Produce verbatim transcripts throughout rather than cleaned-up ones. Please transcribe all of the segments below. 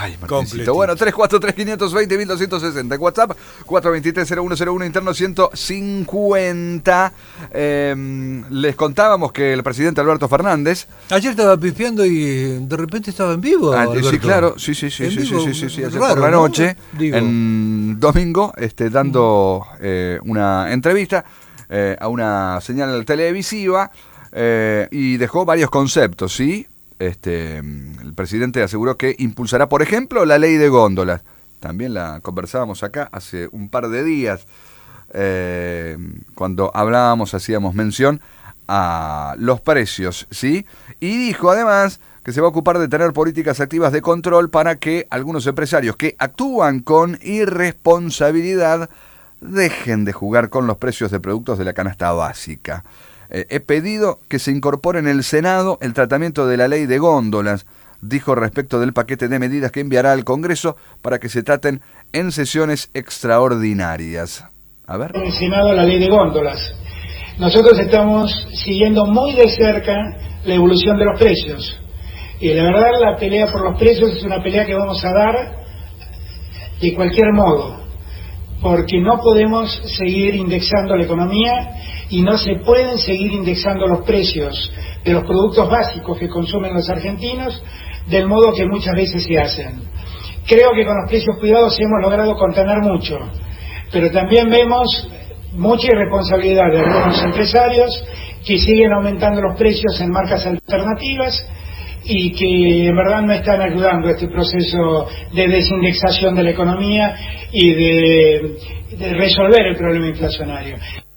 Ay, Martincito. Bueno, tres cuatro tres, cinco dos cero, uno dos seis cero. WhatsApp cuatro dos tres, cero uno cero uno, interno ciento cincuenta. Eh, les contábamos que el presidente Alberto Fernández... Ayer estaba pifiando y de repente estaba en vivo, ah, Alberto. Sí, claro. Sí, sí, sí, sí, sí, sí, sí, sí. Ayer Raro, por la noche, ¿no? en domingo, este, dando eh, una entrevista eh, a una señal televisiva eh, y dejó varios conceptos, ¿sí? Este, el presidente aseguró que impulsará, por ejemplo, la ley de góndolas. También la conversábamos acá hace un par de días, eh, cuando hablábamos, hacíamos mención a los precios, ¿sí? Y dijo además que se va a ocupar de tener políticas activas de control para que algunos empresarios que actúan con irresponsabilidad dejen de jugar con los precios de productos de la canasta básica. Eh, he pedido que se incorpore en el Senado el tratamiento de la ley de góndolas, dijo respecto del paquete de medidas que enviará al Congreso para que se traten en sesiones extraordinarias. A ver. En el Senado la ley de góndolas. Nosotros estamos siguiendo muy de cerca la evolución de los precios. Y la verdad, la pelea por los precios es una pelea que vamos a dar de cualquier modo, porque no podemos seguir indexando la economía y no se pueden seguir indexando los precios de los productos básicos que consumen los argentinos del modo que muchas veces se hacen. Creo que con los precios cuidados hemos logrado contener mucho, pero también vemos mucha irresponsabilidad de algunos empresarios que siguen aumentando los precios en marcas alternativas y que en verdad no están ayudando a este proceso de desindexación de la economía y de, de resolver el problema inflacionario.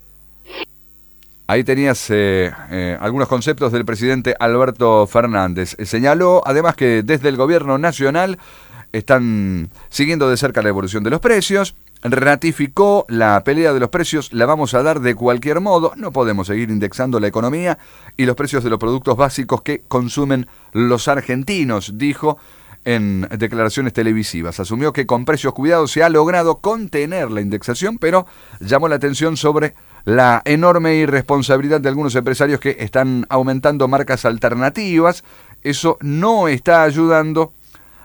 Ahí tenías eh, eh, algunos conceptos del presidente Alberto Fernández. Eh, señaló además que desde el gobierno nacional están siguiendo de cerca la evolución de los precios. Ratificó la pelea de los precios, la vamos a dar de cualquier modo. No podemos seguir indexando la economía y los precios de los productos básicos que consumen los argentinos, dijo en declaraciones televisivas. Asumió que con precios cuidados se ha logrado contener la indexación, pero llamó la atención sobre la enorme irresponsabilidad de algunos empresarios que están aumentando marcas alternativas. Eso no está ayudando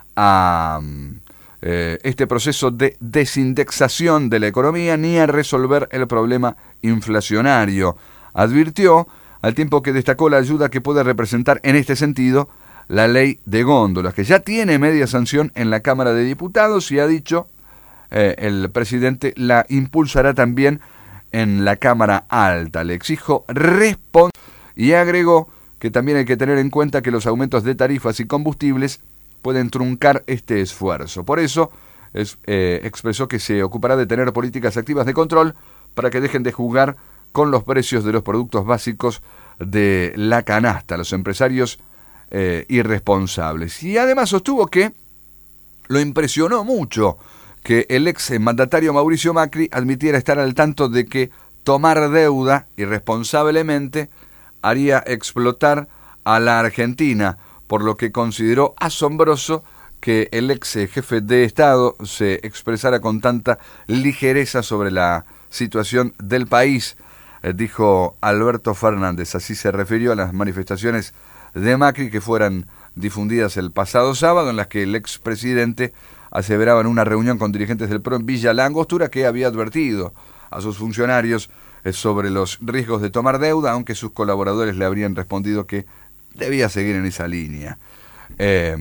a eh, este proceso de desindexación de la economía ni a resolver el problema inflacionario. Advirtió, al tiempo que destacó la ayuda que puede representar en este sentido la ley de góndolas, que ya tiene media sanción en la Cámara de Diputados y ha dicho eh, el presidente la impulsará también en la Cámara Alta. Le exijo responsabilidad y agregó que también hay que tener en cuenta que los aumentos de tarifas y combustibles pueden truncar este esfuerzo. Por eso es, eh, expresó que se ocupará de tener políticas activas de control para que dejen de jugar con los precios de los productos básicos de la canasta, los empresarios eh, irresponsables. Y además sostuvo que lo impresionó mucho que el ex mandatario Mauricio Macri admitiera estar al tanto de que tomar deuda irresponsablemente haría explotar a la Argentina, por lo que consideró asombroso que el ex jefe de Estado se expresara con tanta ligereza sobre la situación del país, eh, dijo Alberto Fernández. Así se refirió a las manifestaciones de Macri que fueran difundidas el pasado sábado, en las que el expresidente aseveraba en una reunión con dirigentes del P R O en Villa La Angostura que había advertido a sus funcionarios eh, sobre los riesgos de tomar deuda, aunque sus colaboradores le habrían respondido que debía seguir en esa línea. Eh,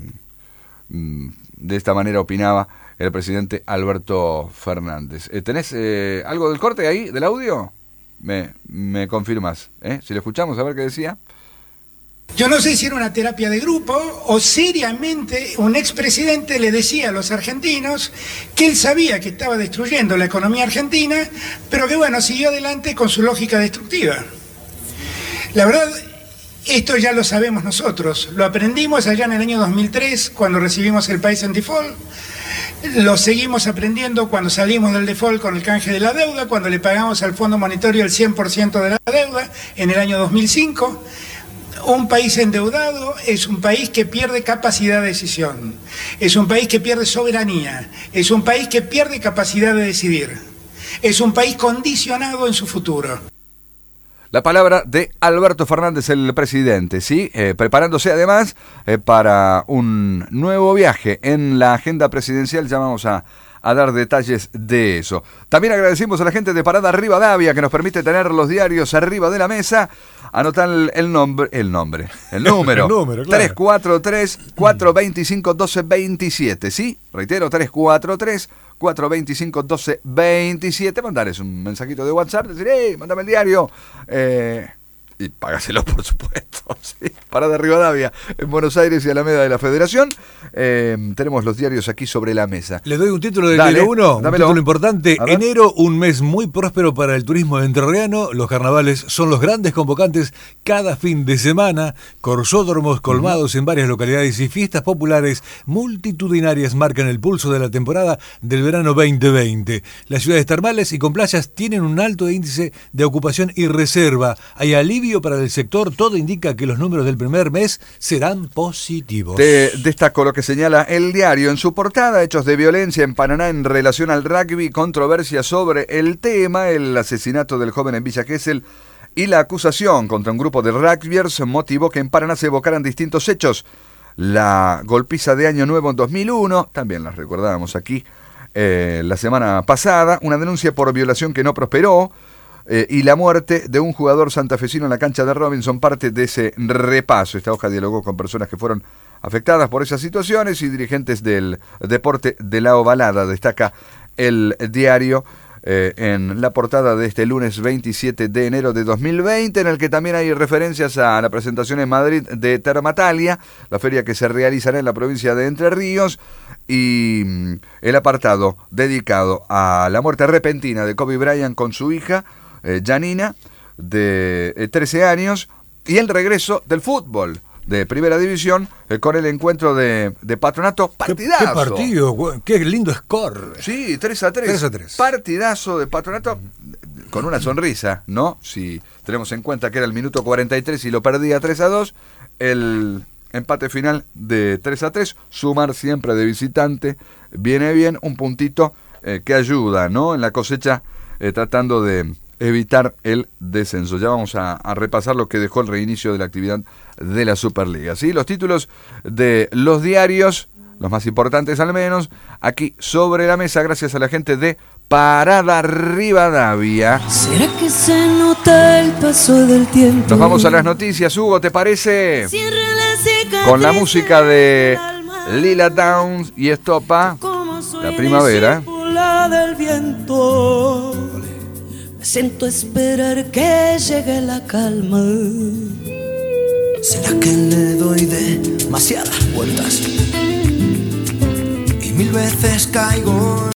de esta manera opinaba el presidente Alberto Fernández. Eh, ¿Tenés eh, algo del corte ahí, del audio? Me, me confirmas, ¿eh? Si lo escuchamos, a ver qué decía. Yo no sé si era una terapia de grupo o seriamente un expresidente le decía a los argentinos que él sabía que estaba destruyendo la economía argentina, pero que bueno, siguió adelante con su lógica destructiva. La verdad, esto ya lo sabemos nosotros, lo aprendimos allá en el año dos mil tres cuando recibimos el país en default, lo seguimos aprendiendo cuando salimos del default con el canje de la deuda, cuando le pagamos al Fondo Monetario el cien por ciento de la deuda en el año dos mil cinco. Un país endeudado es un país que pierde capacidad de decisión, es un país que pierde soberanía, es un país que pierde capacidad de decidir, es un país condicionado en su futuro. La palabra de Alberto Fernández, el presidente, ¿sí? Eh, preparándose además eh, para un nuevo viaje en la agenda presidencial. Ya vamos a, a dar detalles de eso. También agradecemos a la gente de Parada Rivadavia que nos permite tener los diarios arriba de la mesa. Anotar el, el nombre, el nombre, el número, el número claro. tres cuatro tres, cuatro dos cinco, uno dos dos siete, ¿sí? Reitero, tres cuatro tres, cuatro dos cinco, uno dos dos siete. Mandarles un mensajito de WhatsApp, decir, hey, mándame el diario. Eh, y págaselo, por supuesto, ¿sí? Parada Rivadavia, en Buenos Aires y Alameda de la Federación. Eh, tenemos los diarios aquí sobre la mesa. Le doy un título del Dale, Diario uno, un dámelo. título importante. Enero, un mes muy próspero para el turismo entrerriano. Los carnavales son los grandes convocantes cada fin de semana. Corsódromos colmados uh-huh. en varias localidades y fiestas populares multitudinarias marcan el pulso de la temporada del verano veinte veinte. Las ciudades termales y con playas tienen un alto índice de ocupación y reserva. Hay alivio para el sector, todo indica que los números del primer mes serán positivos. Te destaco lo que señala el diario en su portada: hechos de violencia en Paraná en relación al rugby, controversia sobre el tema, el asesinato del joven en Villa Gesell y la acusación contra un grupo de rugbyers motivó que en Paraná se evocaran distintos hechos. La golpiza de Año Nuevo en dos mil uno, también las recordábamos aquí eh, la semana pasada, una denuncia por violación que no prosperó, Eh, y la muerte de un jugador santafesino en la cancha de Robinson, parte de ese repaso. Esta hoja dialogó con personas que fueron afectadas por esas situaciones y dirigentes del deporte de la Ovalada. Destaca el diario eh, en la portada de este lunes veintisiete de enero de dos mil veinte, en el que también hay referencias a la presentación en Madrid de Termatalia, la feria que se realizará en la provincia de Entre Ríos, y mm, el apartado dedicado a la muerte repentina de Kobe Bryant con su hija Eh, Janina, de eh, trece años, y el regreso del fútbol de Primera División eh, con el encuentro de, de Patronato. Partidazo. ¿Qué, qué partido? Qué lindo score. Sí, tres a tres. tres a tres. Partidazo de Patronato, con una sonrisa, ¿no? Si tenemos en cuenta que era el minuto cuarenta y tres y lo perdía tres a dos, el empate final de tres a tres, sumar siempre de visitante, viene bien, un puntito eh, que ayuda, ¿no? En la cosecha, eh, tratando de evitar el descenso. Ya vamos a, a repasar lo que dejó el reinicio de la actividad de la Superliga, ¿sí? Los títulos de los diarios, los más importantes al menos, aquí sobre la mesa, gracias a la gente de Parada Rivadavia. ¿Será que se nota el paso del tiempo? Nos vamos a las noticias, Hugo, ¿te parece? Con la música de Lila Downs y Estopa, La Primavera. Del viento. Siento esperar que llegue la calma. ¿Será que le doy demasiadas vueltas? Y mil veces caigo